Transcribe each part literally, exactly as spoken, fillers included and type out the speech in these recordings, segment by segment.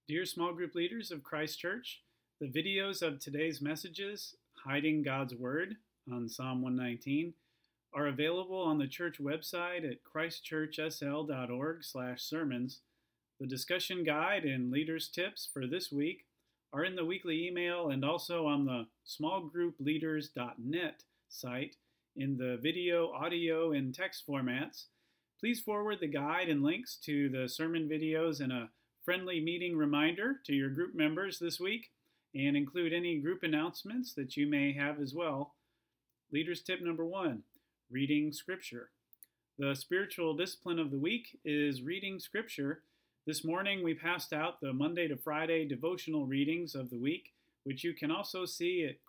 Dear small group leaders of Christ Church, the videos of today's messages, Hiding God's Word on Psalm one nineteen, are available on the church website at christchurchsl.org slash sermons. The discussion guide and leaders tips for this week are in the weekly email and also on the small group leaders dot net site in the video, audio, and text formats. Please forward the guide and links to the sermon videos in a friendly meeting reminder to your group members this week, and include any group announcements that you may have as well. Leaders tip number one, reading Scripture. The spiritual discipline of the week is reading Scripture. This morning we passed out the Monday to Friday devotional readings of the week, which you can also see at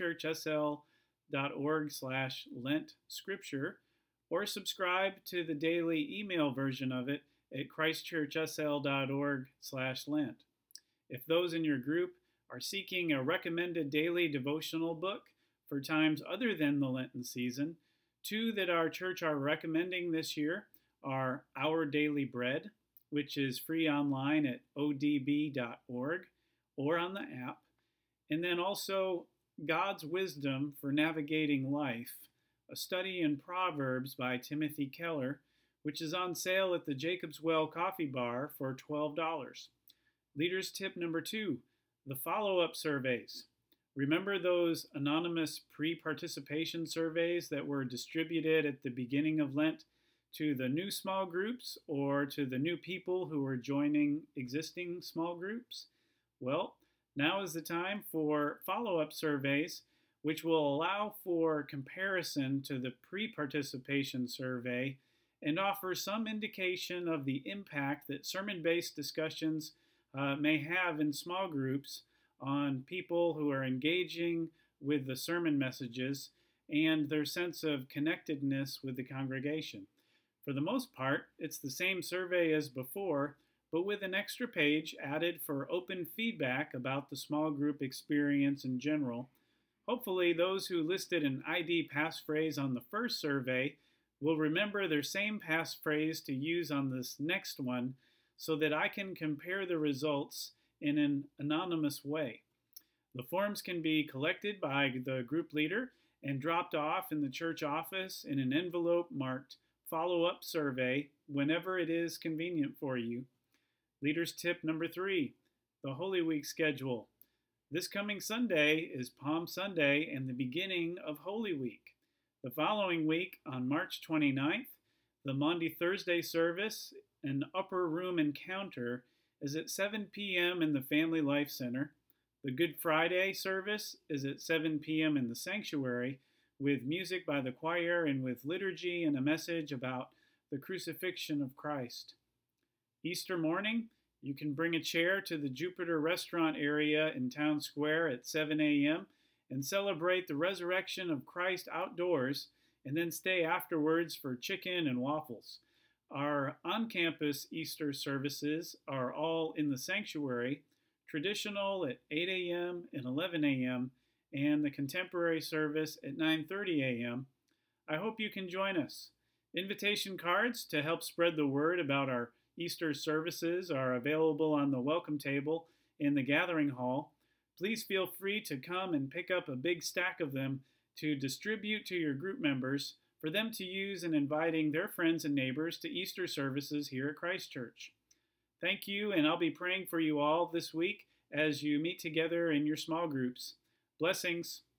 christchurchsl.org slash Lent Scripture, or subscribe to the daily email version of it at christchurchsl.org slash Lent. If those in your group are seeking a recommended daily devotional book for times other than the Lenten season, two that our church are recommending this year are Our Daily Bread, which is free online at o d b dot org or on the app, and then also God's Wisdom for Navigating Life, a study in Proverbs by Timothy Keller, which is on sale at the Jacob's Well Coffee Bar for twelve dollars. Leaders tip number two, the follow-up surveys. Remember those anonymous pre-participation surveys that were distributed at the beginning of Lent to the new small groups or to the new people who are joining existing small groups? Well, now is the time for follow-up surveys, which will allow for comparison to the pre-participation survey and offer some indication of the impact that sermon-based discussions uh, may have in small groups on people who are engaging with the sermon messages and their sense of connectedness with the congregation. For the most part, it's the same survey as before, but with an extra page added for open feedback about the small group experience in general. Hopefully, those who listed an I D passphrase on the first survey will remember their same passphrase to use on this next one so that I can compare the results in an anonymous way. The forms can be collected by the group leader and dropped off in the church office in an envelope marked follow-up survey whenever it is convenient for you. Leaders tip number three, the Holy Week schedule. This coming Sunday is Palm Sunday and the beginning of Holy Week. The following week, on March twenty-ninth, the Maundy Thursday service, an upper room encounter, is at seven p.m. in the Family Life Center. The Good Friday service is at seven p.m. in the sanctuary, with music by the choir and with liturgy and a message about the crucifixion of Christ. Easter morning, you can bring a chair to the Jupiter restaurant area in Town Square at seven a.m. and celebrate the resurrection of Christ outdoors, and then stay afterwards for chicken and waffles. Our on-campus Easter services are all in the sanctuary, traditional at eight a.m. and eleven a.m., and the contemporary service at nine thirty a.m. I hope you can join us. Invitation cards to help spread the word about our Easter services are available on the welcome table in the gathering hall. Please feel free to come and pick up a big stack of them to distribute to your group members for them to use in inviting their friends and neighbors to Easter services here at Christ Church. Thank you, and I'll be praying for you all this week as you meet together in your small groups. Blessings.